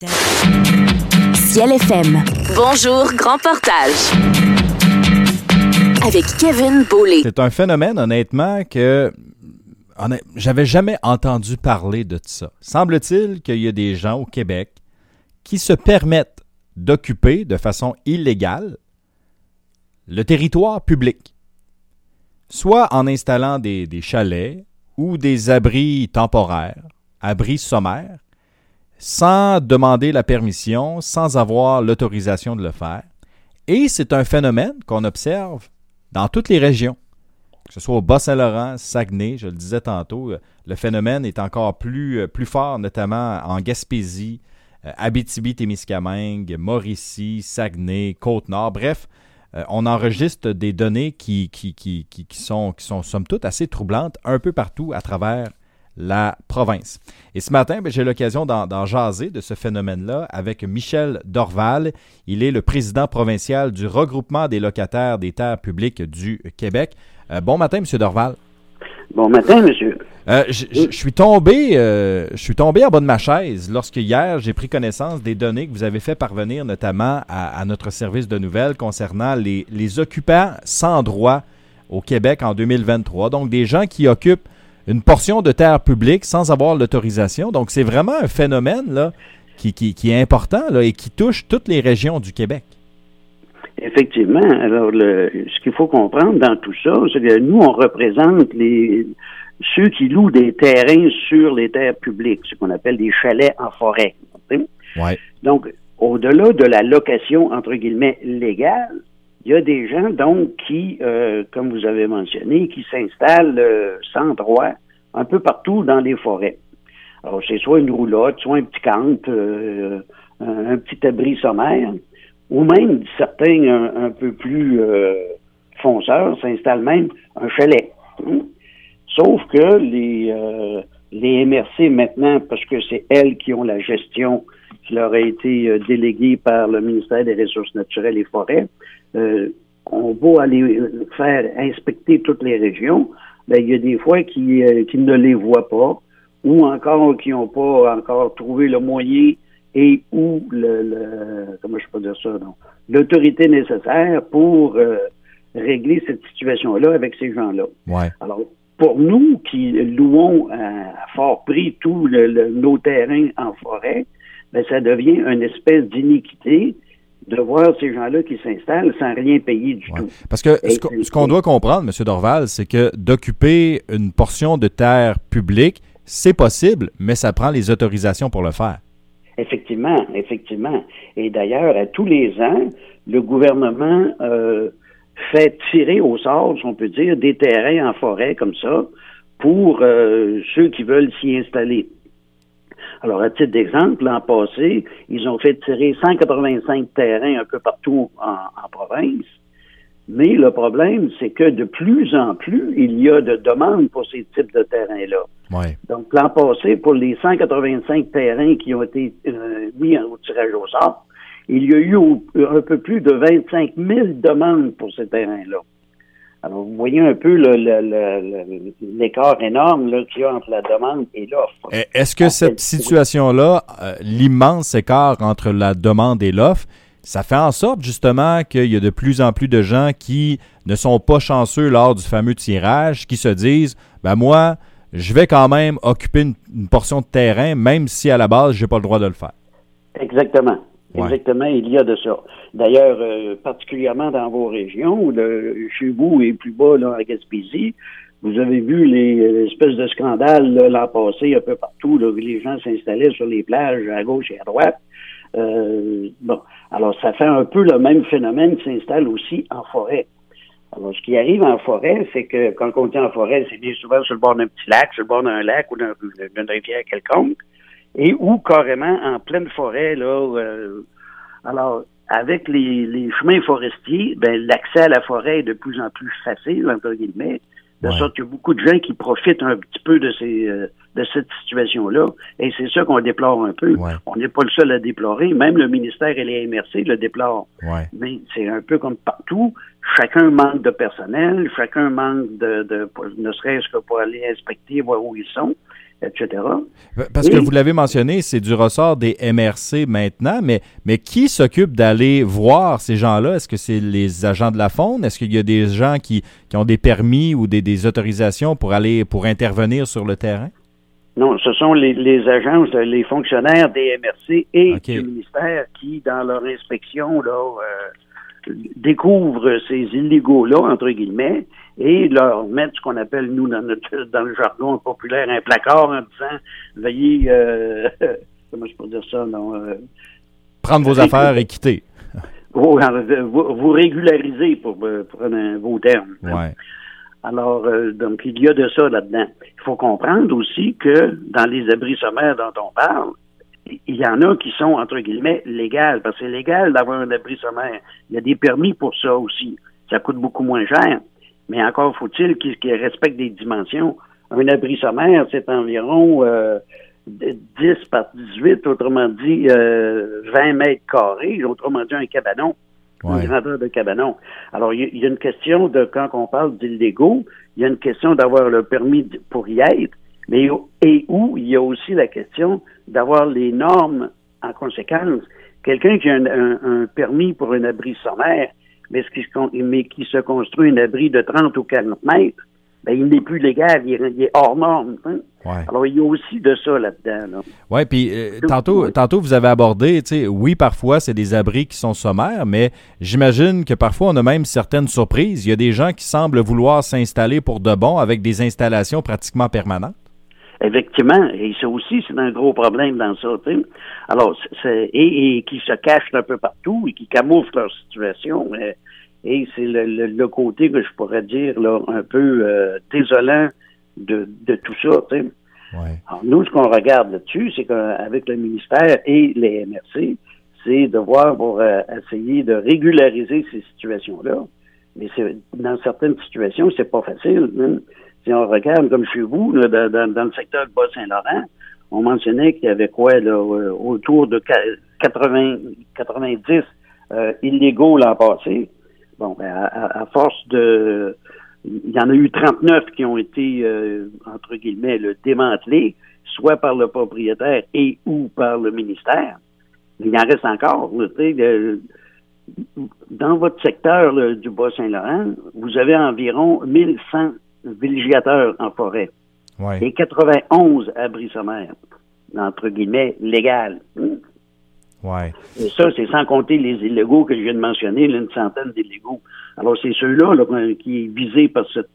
Ciel FM. Bonjour, Grand Portage. Avec Kevin Beaulé. C'est un phénomène, honnêtement, que j'avais jamais entendu parler de ça. Semble-t-il qu'il y a des gens au Québec qui se permettent d'occuper de façon illégale le territoire public, soit en installant des chalets ou des abris temporaires, abris sommaires, sans demander la permission, sans avoir l'autorisation de le faire. Et c'est un phénomène qu'on observe dans toutes les régions, que ce soit au Bas-Saint-Laurent, Saguenay, je le disais tantôt, le phénomène est encore plus fort, notamment en Gaspésie, Abitibi-Témiscamingue, Mauricie, Saguenay, Côte-Nord. Bref, on enregistre des données qui sont somme toute assez troublantes un peu partout à travers la province. Et ce matin, j'ai l'occasion d'en jaser de ce phénomène-là avec Michel Dorval. Il est le président provincial du regroupement des locataires des terres publiques du Québec. Bon matin, M. Dorval. Bon matin, monsieur. Je suis tombé en bas de ma chaise lorsque hier, j'ai pris connaissance des données que vous avez fait parvenir notamment à notre service de nouvelles concernant les occupants sans droit au Québec en 2023. Donc, des gens qui occupent une portion de terre publique sans avoir l'autorisation. Donc, c'est vraiment un phénomène là, qui est important là, et qui touche toutes les régions du Québec. Effectivement. Alors, ce qu'il faut comprendre dans tout ça, c'est que nous, on représente ceux qui louent des terrains sur les terres publiques, ce qu'on appelle des chalets en forêt. Ouais. Donc, au-delà de la location, entre guillemets, légale, il y a des gens, donc, qui, comme vous avez mentionné, qui s'installent sans droit un peu partout dans les forêts. Alors, c'est soit une roulotte, soit un petit camp, un petit abri sommaire, ou même certains un peu plus fonceurs s'installent même un chalet. Sauf que les MRC maintenant, parce que c'est elles qui ont la gestion qui leur a été déléguée par le ministère des Ressources naturelles et forêts, on va aller faire inspecter toutes les régions. Ben, il y a des fois qui ne les voient pas, ou encore qui n'ont pas encore trouvé le moyen et ou comment je peux dire ça, non, l'autorité nécessaire pour régler cette situation-là avec ces gens-là. Ouais. Alors, pour nous qui louons à fort prix tous nos terrains en forêt, ben, ça devient une espèce d'iniquité de voir ces gens-là qui s'installent sans rien payer du tout. Parce que ce qu'on doit comprendre, M. Dorval, c'est que d'occuper une portion de terre publique, c'est possible, mais ça prend les autorisations pour le faire. Effectivement. Et d'ailleurs, à tous les ans, le gouvernement fait tirer au sort, si on peut dire, des terrains en forêt comme ça pour ceux qui veulent s'y installer. Alors, à titre d'exemple, l'an passé, ils ont fait tirer 185 terrains un peu partout en province. Mais le problème, c'est que de plus en plus, il y a de demandes pour ces types de terrains-là. Ouais. Donc, l'an passé, pour les 185 terrains qui ont été mis au tirage au sort, il y a eu un peu plus de 25 000 demandes pour ces terrains-là. Alors, vous voyez un peu l'écart énorme là, qu'il y a entre la demande et l'offre. Est-ce que cette situation-là, l'immense écart entre la demande et l'offre, ça fait en sorte justement qu'il y a de plus en plus de gens qui ne sont pas chanceux lors du fameux tirage, qui se disent « ben moi, je vais quand même occuper une portion de terrain, même si à la base, je n'ai pas le droit de le faire. » Exactement. Ouais. Exactement, il y a de ça. D'ailleurs, particulièrement dans vos régions, chez vous et plus bas, là, à Gaspésie, vous avez vu les espèces de scandales là, l'an passé un peu partout, là, où les gens s'installaient sur les plages à gauche et à droite. Bon, alors ça fait un peu le même phénomène qui s'installe aussi en forêt. Alors, ce qui arrive en forêt, c'est que quand on dit en forêt, c'est bien souvent sur le bord d'un petit lac, sur le bord d'un lac ou d'une rivière quelconque, et ou carrément en pleine forêt, là. Alors, avec les chemins forestiers, ben l'accès à la forêt est de plus en plus facile, entre guillemets, de sorte qu'il y a beaucoup de gens qui profitent un petit peu de cette situation-là, et c'est ça qu'on déplore un peu. Ouais. On n'est pas le seul à déplorer, même le ministère et les MRC le déplorent. Ouais. Mais c'est un peu comme partout, chacun manque de personnel, chacun manque de ne serait-ce que pour aller inspecter, voir où ils sont. etc. Parce que vous l'avez mentionné, c'est du ressort des MRC maintenant, mais qui s'occupe d'aller voir ces gens-là? Est-ce que c'est les agents de la faune? Est-ce qu'il y a des gens qui ont des permis ou des autorisations pour intervenir sur le terrain? Non, ce sont les agences, les fonctionnaires des MRC et du ministère qui, dans leur inspection, découvrent ces illégaux-là, entre guillemets, et leur mettre ce qu'on appelle, nous, dans le jargon populaire, un placard en disant « Veuillez, comment je peux dire ça, non? Prendre vos affaires et quitter. » Vous régulariser, pour prendre un beau terme. Ouais. Alors, donc, il y a de ça là-dedans. Il faut comprendre aussi que dans les abris sommaires dont on parle, il y en a qui sont, entre guillemets, légales, parce que c'est légal d'avoir un abri sommaire. Il y a des permis pour ça aussi. Ça coûte beaucoup moins cher. Mais encore faut-il qu'ils respectent des dimensions. Un abri sommaire, c'est environ 10 par 18, autrement dit 20 mètres carrés, autrement dit un cabanon, une grandeur de cabanon. Alors, il y a une question de, quand on parle d'illégaux, il y a une question d'avoir le permis pour y être, mais il y a aussi la question d'avoir les normes en conséquence. Quelqu'un qui a un permis pour un abri sommaire, mais qui se construit un abri de 30 ou 40 mètres, ben, il n'est plus légal, il est hors norme. Hein? Ouais. Alors, il y a aussi de ça là-dedans. Là. Oui, puis tantôt, vous avez abordé, tu sais, oui, parfois, c'est des abris qui sont sommaires, mais j'imagine que parfois, on a même certaines surprises. Il y a des gens qui semblent vouloir s'installer pour de bon avec des installations pratiquement permanentes. Effectivement, et ça aussi, c'est un gros problème dans ça. Tu sais. Alors, et qui se cachent un peu partout et qui camouflent leur situation. Et c'est le côté que je pourrais dire là un peu désolant de tout ça. Tu sais. Ouais. Alors, nous, ce qu'on regarde là-dessus, c'est qu'avec le ministère et les MRC, c'est de voir pour essayer de régulariser ces situations-là. Mais dans certaines situations, c'est pas facile. Hein. Si on regarde, comme chez vous, là, dans le secteur de Bas-Saint-Laurent, on mentionnait qu'il y avait quoi, là, autour de 90 illégaux l'an passé. Bon, ben, à force de... Il y en a eu 39 qui ont été, entre guillemets, démantelés, soit par le propriétaire et ou par le ministère. Il en reste encore. Tu sais, dans votre secteur là, du Bas-Saint-Laurent, vous avez environ 1100 villégiateurs en forêt. Ouais. Et 91 abris sommaires, entre guillemets, légales. Ouais. Et ça, c'est sans compter les illégaux que je viens de mentionner, là, une centaine d'illégaux. Alors, c'est ceux-là là, qui est visé par cette...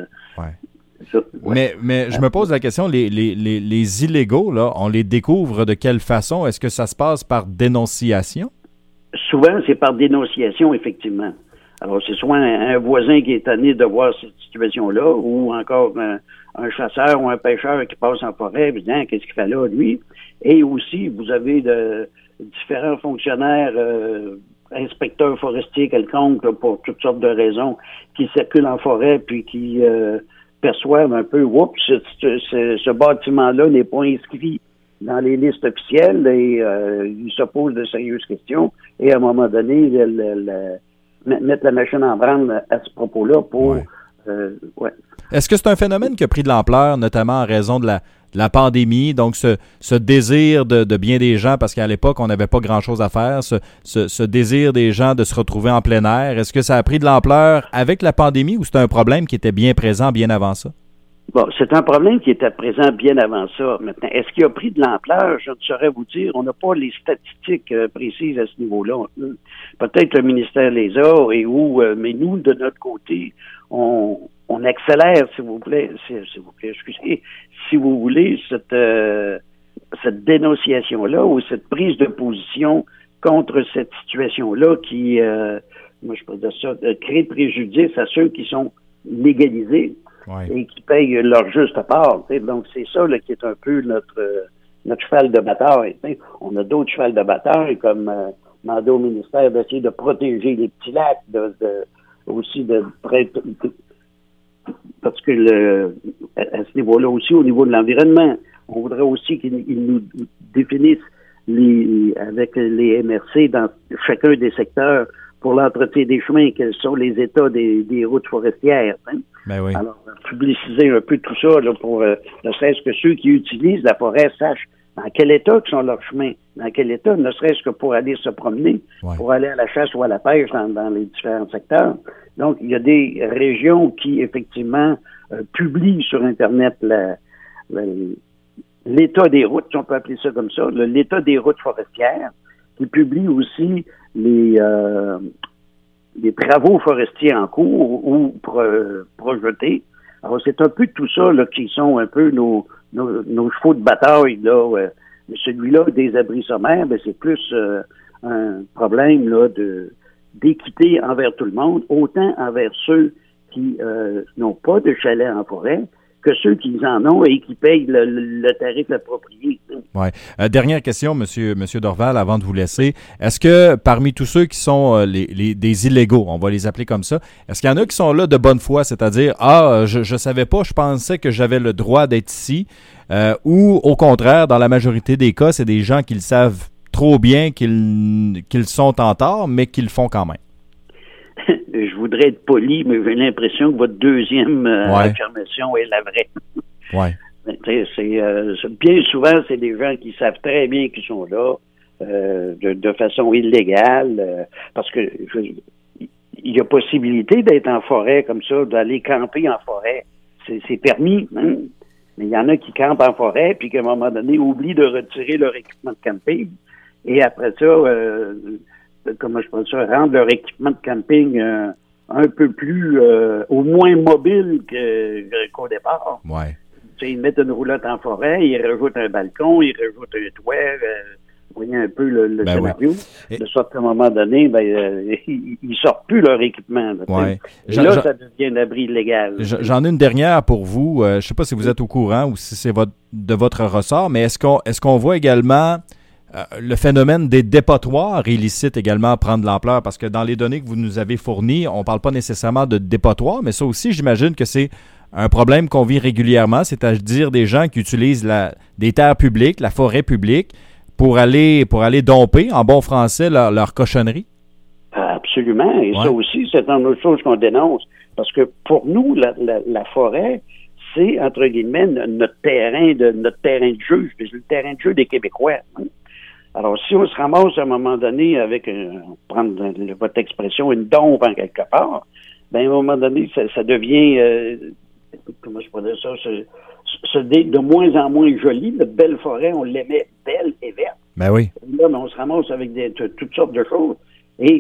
Mais je me pose la question, les illégaux, là, on les découvre de quelle façon? Est-ce que ça se passe par dénonciation? Souvent, c'est par dénonciation, effectivement. Alors, c'est soit un voisin qui est tanné de voir cette situation-là, ou encore un chasseur ou un pêcheur qui passe en forêt, et dit, qu'est-ce qu'il fait là, lui? Et aussi, vous avez différents fonctionnaires, inspecteurs forestiers quelconques, là, pour toutes sortes de raisons, qui circulent en forêt, puis qui perçoivent un peu, oups, ce bâtiment-là n'est pas inscrit dans les listes officielles, et ils se posent de sérieuses questions, et à un moment donné, mettre la machine en branle à ce propos-là pour... Ouais. Est-ce que c'est un phénomène qui a pris de l'ampleur, notamment en raison de la pandémie, donc ce désir de bien des gens, parce qu'à l'époque, on n'avait pas grand-chose à faire, ce désir des gens de se retrouver en plein air, est-ce que ça a pris de l'ampleur avec la pandémie ou c'est un problème qui était bien présent bien avant ça? Bon, c'est un problème qui était présent bien avant ça. Maintenant, est-ce qu'il a pris de l'ampleur? Je ne saurais vous dire. On n'a pas les statistiques précises à ce niveau-là. Peut-être le ministère les a, mais nous, de notre côté, on accélère, s'il vous plaît, excusez, si vous voulez, cette dénonciation-là ou cette prise de position contre cette situation-là qui, moi je peux dire ça, crée préjudice à ceux qui sont légalisés. Ouais. Et qui payent leur juste part. T'sais. Donc, c'est ça là, qui est un peu notre cheval de bataille. T'sais. On a d'autres chevals de bataille, comme demander au ministère d'essayer de protéger les petits lacs, parce que à ce niveau-là aussi, au niveau de l'environnement, on voudrait aussi qu'ils nous définissent avec les MRC dans chacun des secteurs pour l'entretien des chemins, quels sont les états des routes forestières. T'sais. Ben oui. Alors, publiciser un peu tout ça là, pour ne serait-ce que ceux qui utilisent la forêt sachent dans quel état que sont leurs chemins, dans quel état, ne serait-ce que pour aller se promener, pour aller à la chasse ou à la pêche dans les différents secteurs. Donc, il y a des régions qui, effectivement, publient sur Internet l'état des routes, si on peut appeler ça comme ça, l'état des routes forestières, qui publient aussi les travaux forestiers en cours ou projetés. Alors, c'est un peu tout ça là, qui sont un peu nos chevaux de bataille. Là, celui-là, des abris sommaires, ben, c'est plus un problème là, d'équité envers tout le monde, autant envers ceux qui n'ont pas de chalet en forêt que ceux qui en ont et qui payent le tarif approprié. Ouais. Dernière question, Monsieur Dorval, avant de vous laisser. Est-ce que parmi tous ceux qui sont des illégaux, on va les appeler comme ça, est-ce qu'il y en a qui sont là de bonne foi, c'est-à-dire je savais pas, je pensais que j'avais le droit d'être ici, ou au contraire, dans la majorité des cas, c'est des gens qui le savent trop bien qu'ils sont en tort, mais qu'ils le font quand même? Je voudrais être poli, mais j'ai l'impression que votre deuxième affirmation est la vraie. Ouais. Bien souvent, c'est des gens qui savent très bien qu'ils sont là de façon illégale, parce que il y a possibilité d'être en forêt comme ça, d'aller camper en forêt. C'est permis, hein? Mais il y en a qui campent en forêt, puis qu'à un moment donné, oublient de retirer leur équipement de camping. Et après ça, comment je peux dire ça, rendre leur équipement de camping un peu plus, au moins mobile qu'au départ. Ouais. Ils mettent une roulotte en forêt, ils rajoutent un balcon, ils rajoutent un toit, vous voyez un peu le scénario. Oui. De sorte qu'à un moment donné, ils sortent plus leur équipement. Ouais. Et là, ça devient un abri illégal. J'en ai une dernière pour vous. Je ne sais pas si vous êtes au courant ou si c'est de votre ressort, mais est-ce qu'on voit également le phénomène des dépotoirs illicites également prendre de l'ampleur? Parce que dans les données que vous nous avez fournies, on ne parle pas nécessairement de dépotoirs, mais ça aussi, j'imagine que c'est un problème qu'on vit régulièrement, c'est-à-dire des gens qui utilisent des terres publiques, la forêt publique, pour aller domper, en bon français, leur cochonnerie? Absolument. Et ça aussi, c'est une autre chose qu'on dénonce. Parce que pour nous, la forêt, c'est, entre guillemets, notre terrain de jeu. C'est le terrain de jeu des Québécois. Hein? Alors, si on se ramasse à un moment donné avec, prendre votre expression, une dompe en quelque part, à un moment donné, ça devient, comment je pourrais dire ça, de moins en moins joli. La belle forêt, on l'aimait belle et verte. Ben oui. Là, on se ramasse avec toutes sortes de choses. Et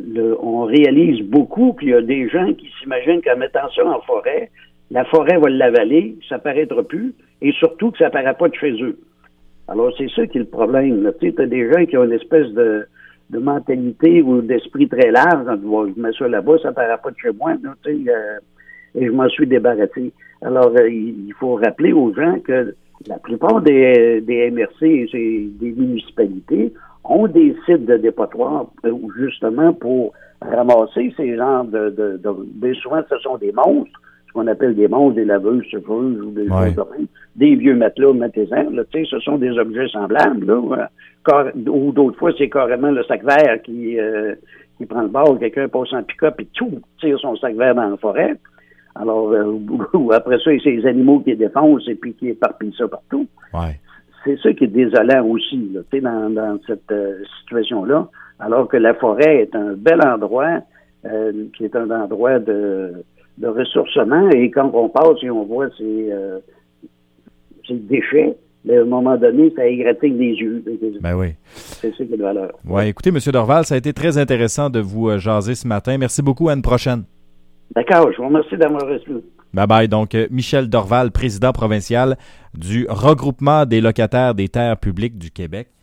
on réalise beaucoup qu'il y a des gens qui s'imaginent qu'en mettant ça en forêt, la forêt va l'avaler, ça paraîtra plus, et surtout que ça paraît pas de chez eux. Alors, c'est ça qui est le problème. Tu sais, t'as des gens qui ont une espèce de mentalité ou d'esprit très large. Je mets ça là-bas, ça paraît pas de chez moi, là, tu sais, et je m'en suis débarrassé. Alors, il faut rappeler aux gens que la plupart des MRC et des municipalités ont des sites de dépotoirs justement pour ramasser ces genres bien souvent, ce sont des monstres, ce qu'on appelle des monstres, des laveuses, chauffeuses ou des choses comme ça, des vieux matelas, matézins, là, tu sais, ce sont des objets semblables, là, ou d'autres fois, c'est carrément le sac vert qui prend le bord, quelqu'un passe en pick-up et tout, tire son sac vert dans la forêt. Alors, après ça, c'est les animaux qui les défoncent et puis qui éparpillent ça partout. Ouais. C'est ça qui est désolant aussi, là, tu sais, dans cette situation-là, alors que la forêt est un bel endroit, qui est un endroit de ressourcement, et quand on passe et on voit ces déchets, à un moment donné, ça égratigne les yeux. Ben oui. C'est ça qui est de valeur. Oui, écoutez, M. Dorval, ça a été très intéressant de vous jaser ce matin. Merci beaucoup, à une prochaine. D'accord, je vous remercie d'avoir reçu. Bye-bye. Donc, Michel Dorval, président provincial du regroupement des locataires des terres publiques du Québec.